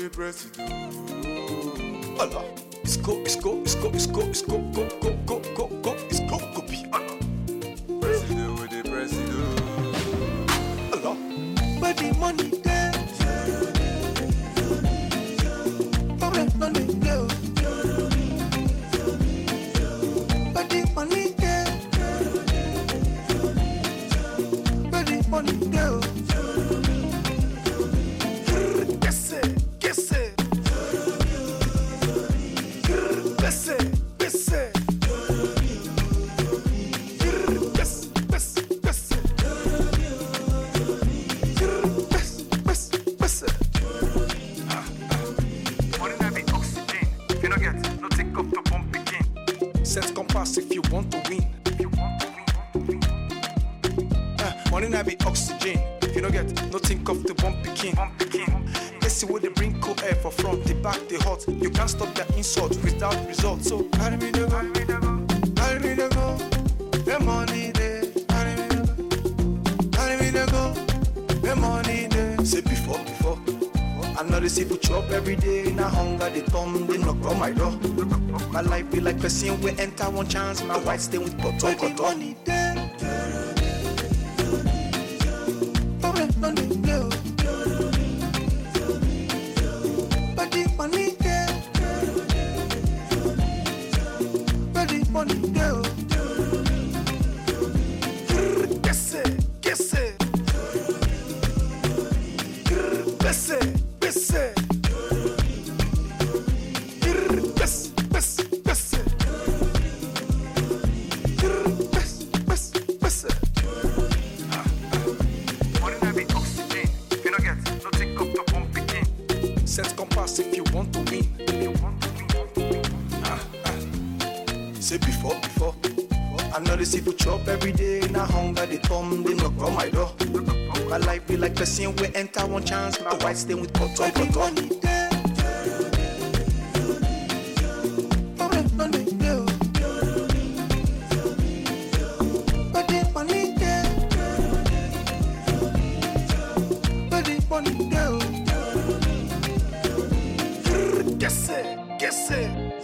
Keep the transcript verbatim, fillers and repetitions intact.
they press it. Allah. It's go, it's go, it's go, it's go, it's go, go, go, go, go, go, it's go, go, be. Allah. Press it, where they press it. Allah. Where the money there? Problem on the go. Where the money there? Where the money go? Guess it, guess it. Guess it, guess it. Guess, guess, guess it. Guess, guess, guess it. Money na be oxygen. If you don't get, no take off the pump again. Set compass if you want to win. If you want to win, want to win. Uh, money na be oxygen. If you don't get, no think of the bump picking. Pump again. They see what they bring cold air for front, the back, the hot. You can't stop their insult without result. So carry me the go, Carry me the go. carry me the go. The money there, carry me the go, carry me the go. The money there. Say before, before. I know they see put you up every day. Now hunger they come, they knock on my door. My life be like person we enter one chance. My wife stay with bottle, the money there. Problem on the go. But the money there. Where the money go? Guess it, guess it. Guess it, guess it. Guess, guess, guess it. Guess, guess, guess it. Money na be oxygen. If you don't get, no take off the pump again. Set compass if you want to win. If you want to win, want to win. Say before, before. I know they see put you up every day. Now hunger they come, they knock on my door. My life be like person we enter one chance. My wife stay with bottle, bottle. Money there. Problem on the go. But the money there. Where the money go? Guess it, guess it.